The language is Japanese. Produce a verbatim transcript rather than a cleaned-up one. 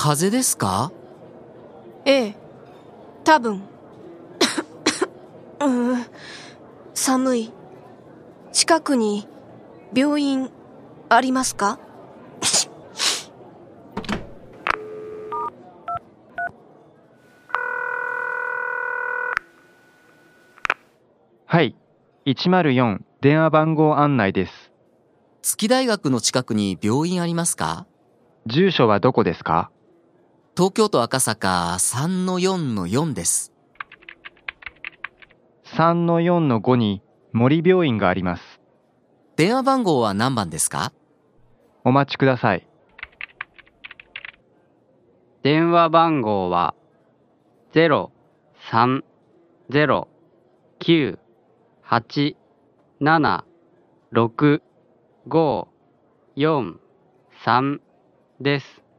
風邪ですか？ ええ、多分。うーん、寒い。近くに病院ありますか？ はい、いちまるよん電話番号案内です。 月大学の近くに病院ありますか？ 住所はどこですか？ 東京都赤坂 さんのよんのよん です。 さんのよんのごに森病院があります。 電話番号は何番ですか？ お待ちください。 電話番号はゼロさんゼロきゅうはちななろくごよんさんです。